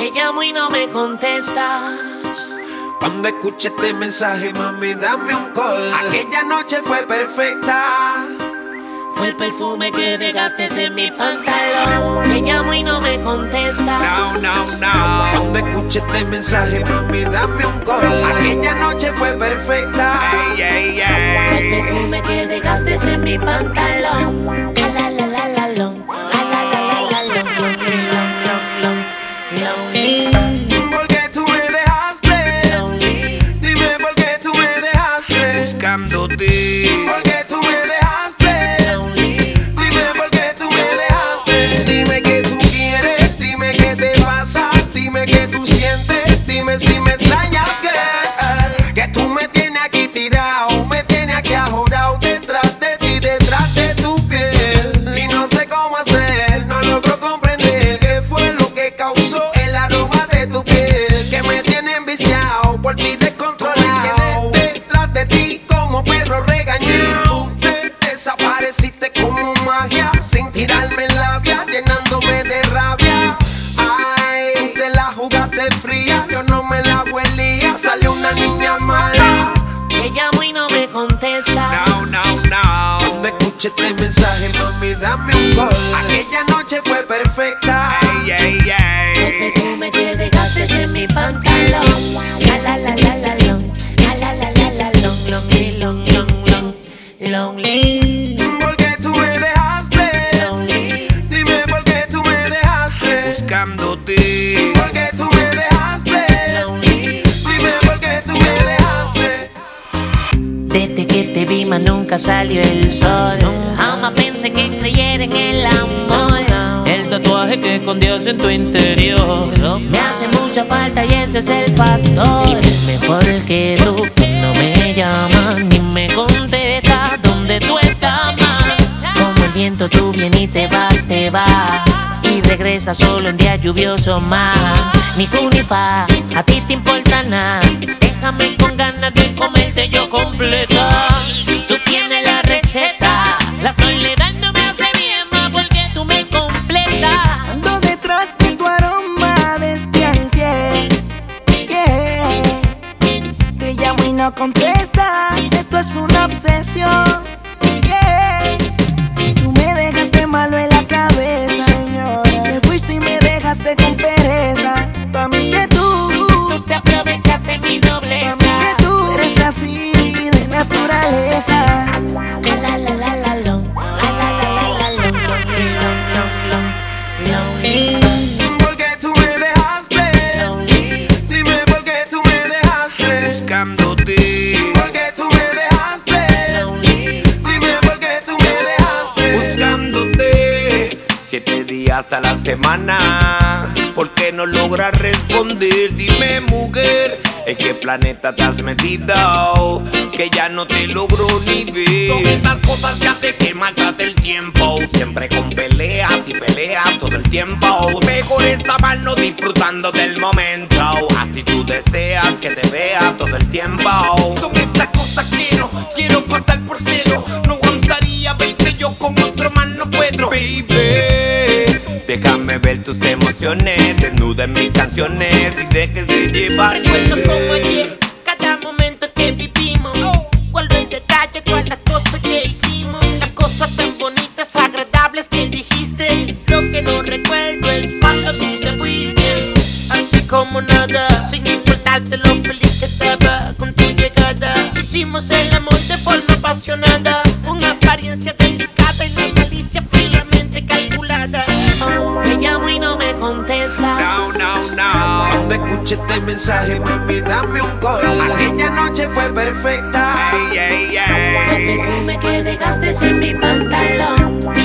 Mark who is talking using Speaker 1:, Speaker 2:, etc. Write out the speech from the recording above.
Speaker 1: Te llamo y no me contestas.
Speaker 2: Cuando escuché este mensaje, mami, dame un call. Aquella noche fue perfecta.
Speaker 1: Fue el perfume que dejaste en mi pantalón. Te llamo y no me contestas.
Speaker 2: No. Cuando escuché este mensaje, mami, dame un call. Aquella noche fue perfecta.
Speaker 1: Fue el perfume que dejaste en mi pantalón. La la la la la long. La la la la la long. Lonely.
Speaker 2: ¿Por qué tú me dejaste?
Speaker 1: Lonely.
Speaker 2: Dime por qué tú me dejaste.
Speaker 3: Buscándote.
Speaker 2: ¿Por qué tú me dejaste?
Speaker 1: Lonely.
Speaker 2: Dime por qué tú me dejaste. Dime qué tú quieres, dime qué te pasa, dime qué tú sientes, dime si me extrañas, que tú me tienes aquí tirado, me tienes aquí ajorado detrás de ti, detrás de tu piel. Y no sé cómo hacer, no logro comprender qué fue lo que causó el aroma de tu piel, que me tiene enviciado, por ti descontrolado, detrás de ti como perro regañado. Tú te desapareciste como magia, sin tirarme en la vía, llenándome de rabia. Ay, de la jugaste fría, yo no me la huelía, salió una niña mala.
Speaker 1: Te llamo y no me contestas.
Speaker 3: No.
Speaker 2: Cuando escuché este mensaje, mami, dame un call. Aquella noche fue perfecta.
Speaker 1: Fue el perfume que dejaste en mi pantalón. La la la la la long. La la la la la long. Lonely.
Speaker 2: ¿Por qué tú me dejaste?
Speaker 1: Lonely.
Speaker 2: Dime por qué tú me dejaste.
Speaker 3: Buscándote.
Speaker 2: ¿Por qué tú me dejaste?
Speaker 1: Lonely.
Speaker 2: Dime por qué tú me dejaste.
Speaker 1: Desde que te vi más nunca salió el sol. Jamás pensé que creyera en el amor.
Speaker 4: El tatuaje que escondías en tu interior
Speaker 1: Me hace mucha falta y ese es el factor. Y dime por qué tú no me llamas ni me contestas dónde tú estás más. Como el viento tú vienes y te vas y regresas solo en días lluviosos más. Ni fu ni fa, a ti te importa nada. Déjame con ganas de comerte yo completa. Tú tienes la receta. La soledad no me hace bien más porque tú me completas.
Speaker 5: Ando detrás de tu aroma desde antier, yeah. Te llamo y no contestas, esto es una obsesión, yeah. Tú me dejaste malo en la cabeza, señora. Te fuiste y me dejaste con pereza. Pa' mí que tú
Speaker 1: Te aprovechaste mi nobleza.
Speaker 5: pa' mí que tú eres así de naturaleza.
Speaker 1: La la la la la long. La la la la la long. Lonely.
Speaker 2: ¿Por qué tú me dejaste?
Speaker 1: Lonely.
Speaker 2: Dime por qué tú me dejaste.
Speaker 3: Buscándote.
Speaker 2: ¿Por qué tú me dejaste?
Speaker 1: Lonely.
Speaker 2: Dime por qué tú me dejaste.
Speaker 3: Buscándote 7 días a la semana. ¿Por qué no logras responder? Dime, mujer, ¿en qué planeta te has metido? Que ya no te logro ni ver. Son esas cosas que hacen que maltrate el tiempo. Siempre con peleas y peleas todo el tiempo. Mejor está mal no disfrutando del momento. Así tú deseas que te vea todo el tiempo. Son esas cosas que no quiero pasar por cero. No aguantaría verte yo con otro más, no puedo. Baby, déjame ver tus emociones, desnuda en mis canciones y dejes de llevar.
Speaker 6: Recuerdo como ayer, cada momento que vivimos. Vuelvo en detalle todas las cosas que hicimos. Las cosas tan bonitas, agradables que dijiste. Lo que no recuerdo es cuando tú te fuiste. Así como nada, sin importarte lo feliz que estaba con tu llegada. Hicimos el amor de forma apasionada, con apariencia delicada y la malicia fríamente calculada.
Speaker 1: Te llamo y no me contestas.
Speaker 2: Cuando escuché este mensaje, mami, dame un call. Aquella noche fue perfecta.
Speaker 1: Fue el perfume que dejaste en mi pantalón.